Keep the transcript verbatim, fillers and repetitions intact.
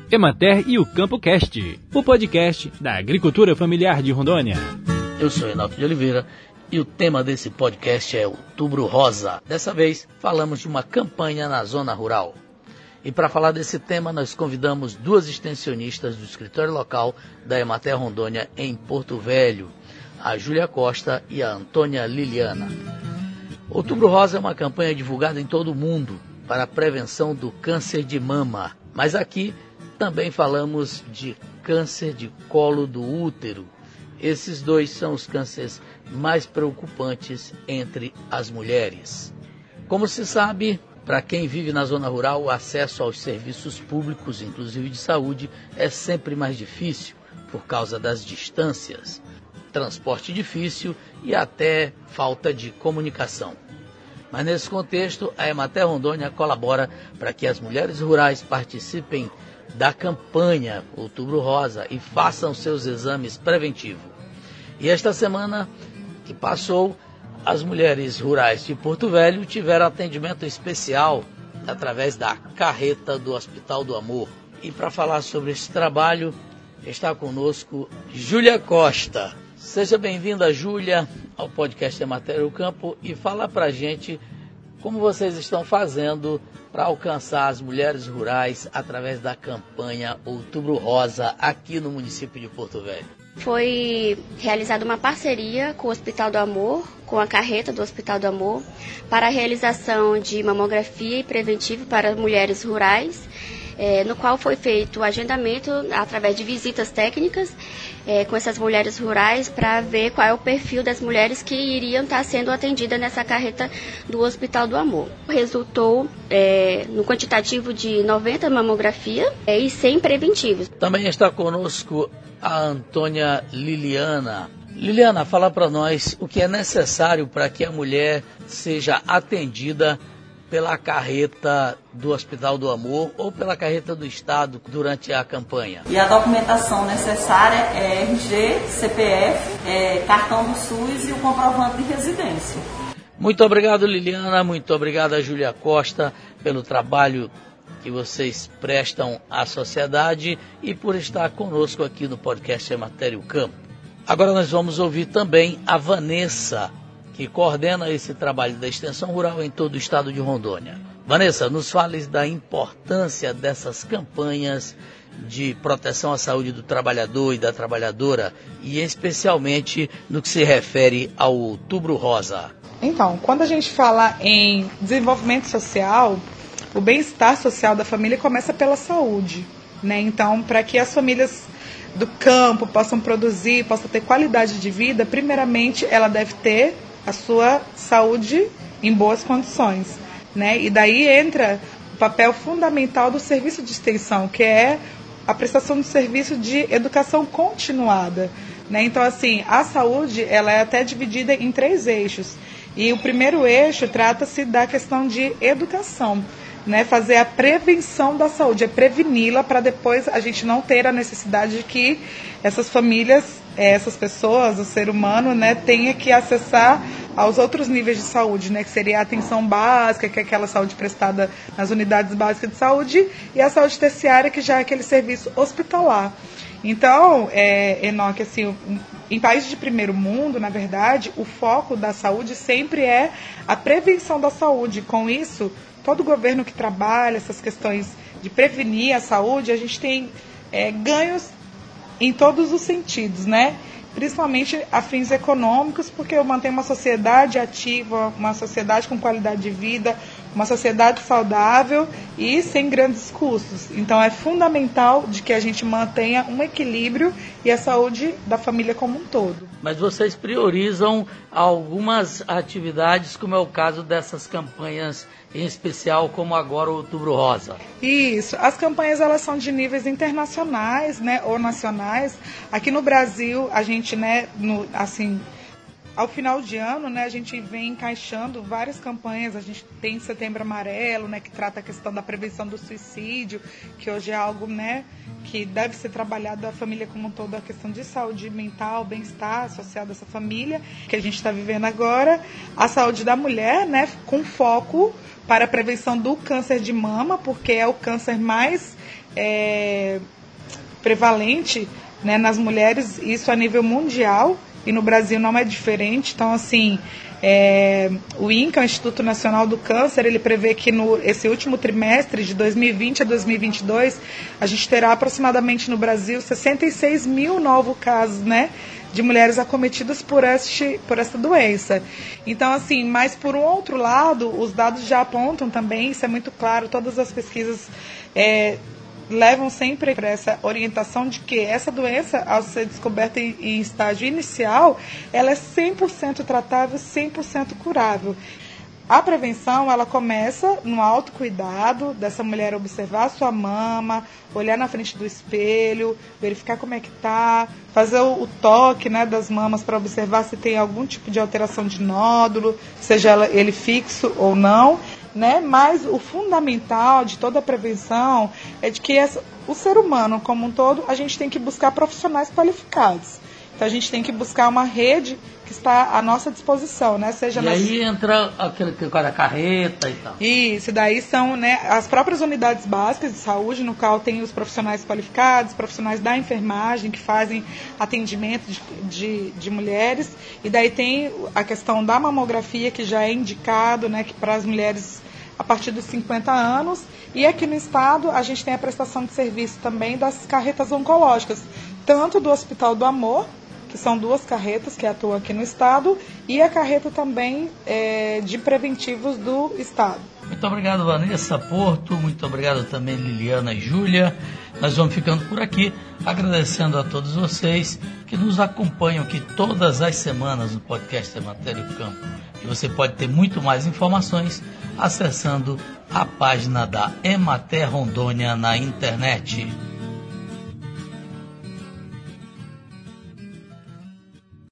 Emater e o CampoCast, o podcast da agricultura familiar de Rondônia. Eu sou Renato de Oliveira e o tema desse podcast é Outubro Rosa. Dessa vez falamos de uma campanha na zona rural. E para falar desse tema nós convidamos duas extensionistas do escritório local da Emater Rondônia em Porto Velho, a Júlia Costa e a Antônia Liliana. Outubro Rosa é uma campanha divulgada em todo o mundo para a prevenção do câncer de mama, mas aqui também falamos de câncer de colo do útero. Esses dois são os cânceres mais preocupantes entre as mulheres. Como se sabe, para quem vive na zona rural, o acesso aos serviços públicos, inclusive de saúde, é sempre mais difícil por causa das distâncias, transporte difícil e até falta de comunicação. Mas nesse contexto, a Emater Rondônia colabora para que as mulheres rurais participem da campanha Outubro Rosa e façam seus exames preventivos. E esta semana que passou, as mulheres rurais de Porto Velho tiveram atendimento especial através da carreta do Hospital do Amor. E para falar sobre esse trabalho, está conosco Júlia Costa. Seja bem-vinda, Júlia, ao podcast Emater o Campo e fala para a gente como vocês estão fazendo para alcançar as mulheres rurais através da campanha Outubro Rosa aqui no município de Porto Velho. Foi realizada uma parceria com o Hospital do Amor, com a carreta do Hospital do Amor, para a realização de mamografia e preventivo para mulheres rurais, é, no qual foi feito o agendamento através de visitas técnicas é, com essas mulheres rurais para ver qual é o perfil das mulheres que iriam estar sendo atendidas nessa carreta do Hospital do Amor. Resultou é, no quantitativo de noventa mamografias é, e cem preventivos. Também está conosco a Antônia Liliana. Liliana, fala para nós o que é necessário para que a mulher seja atendida pela carreta do Hospital do Amor ou pela carreta do Estado durante a campanha. E a documentação necessária é R G, C P F, é, cartão do SUS e o comprovante de residência. Muito obrigado, Liliana, muito obrigado, Júlia Costa, pelo trabalho que vocês prestam à sociedade e por estar conosco aqui no podcast Emater o Campo. Agora nós vamos ouvir também a Vanessa, que coordena esse trabalho da extensão rural em todo o estado de Rondônia. Vanessa, nos fale da importância dessas campanhas de proteção à saúde do trabalhador e da trabalhadora e especialmente no que se refere ao Outubro Rosa. Então, quando a gente fala em desenvolvimento social, o bem-estar social da família começa pela saúde, né? Então, para que as famílias do campo possam produzir, possam ter qualidade de vida, primeiramente ela deve ter a sua saúde em boas condições, né? E daí entra o papel fundamental do serviço de extensão, que é a prestação de serviço de educação continuada, né? Então, assim, a saúde ela é até dividida em três eixos. E o primeiro eixo trata-se da questão de educação, né? Fazer a prevenção da saúde, é preveni-la para depois a gente não ter a necessidade de que essas famílias, essas pessoas, o ser humano, né, tenha que acessar aos outros níveis de saúde, né, que seria a atenção básica, que é aquela saúde prestada nas unidades básicas de saúde, e a saúde terciária, que já é aquele serviço hospitalar. Então, é, Enoque, assim, em países de primeiro mundo, na verdade, o foco da saúde sempre é a prevenção da saúde. Com isso, todo governo que trabalha essas questões de prevenir a saúde, a gente tem é, ganhos em todos os sentidos, né? Principalmente a fins econômicos, porque eu mantenho uma sociedade ativa, uma sociedade com qualidade de vida, uma sociedade saudável e sem grandes custos. Então é fundamental de que a gente mantenha um equilíbrio e a saúde da família como um todo. Mas vocês priorizam algumas atividades, como é o caso dessas campanhas em especial, como agora o Outubro Rosa. Isso, as campanhas elas são de níveis internacionais, né, ou nacionais. Aqui no Brasil, a gente, né, no, assim, ao final de ano, né, a gente vem encaixando várias campanhas. A gente tem Setembro Amarelo, né, que trata a questão da prevenção do suicídio, que hoje é algo, né, que deve ser trabalhado da família como um todo, a questão de saúde mental, bem-estar associado a essa família que a gente está vivendo agora. A saúde da mulher, né, com foco para a prevenção do câncer de mama, porque é o câncer mais é, prevalente, né, nas mulheres, isso a nível mundial, e no Brasil não é diferente. Então, assim, é, o INCA, o Instituto Nacional do Câncer, ele prevê que no esse último trimestre, de dois mil e vinte a dois mil e vinte e dois, a gente terá aproximadamente no Brasil sessenta e seis mil novos casos, né, de mulheres acometidas por, este, por essa doença. Então, assim, mas por um outro lado, os dados já apontam também, isso é muito claro, todas as pesquisas é, levam sempre para essa orientação de que essa doença, ao ser descoberta em, em estágio inicial, ela é cem por cento tratável, cem por cento curável. A prevenção, ela começa no autocuidado, dessa mulher observar a sua mama, olhar na frente do espelho, verificar como é que tá, fazer o, o toque, né, das mamas para observar se tem algum tipo de alteração de nódulo, seja ela, ele fixo ou não, né? Mas o fundamental de toda a prevenção é de que essa, o ser humano como um todo, a gente tem que buscar profissionais qualificados. Então a gente tem que buscar uma rede que está à nossa disposição, né? Seja e nas... aí entra aquele que da carreta e tal. Isso, daí são, né, as próprias unidades básicas de saúde, no qual tem os profissionais qualificados, profissionais da enfermagem que fazem atendimento de, de, de mulheres, e daí tem a questão da mamografia, que já é indicado, né, que para as mulheres a partir dos cinquenta anos, e aqui no estado a gente tem a prestação de serviço também das carretas oncológicas, tanto do Hospital do Amor, que são duas carretas que atuam aqui no estado, e a carreta também é, de preventivos do estado. Muito obrigado, Vanessa Porto, muito obrigado também, Liliana e Júlia. Nós vamos ficando por aqui, agradecendo a todos vocês que nos acompanham aqui todas as semanas no podcast Emater o Campo. E você pode ter muito mais informações acessando a página da Emater Rondônia na internet.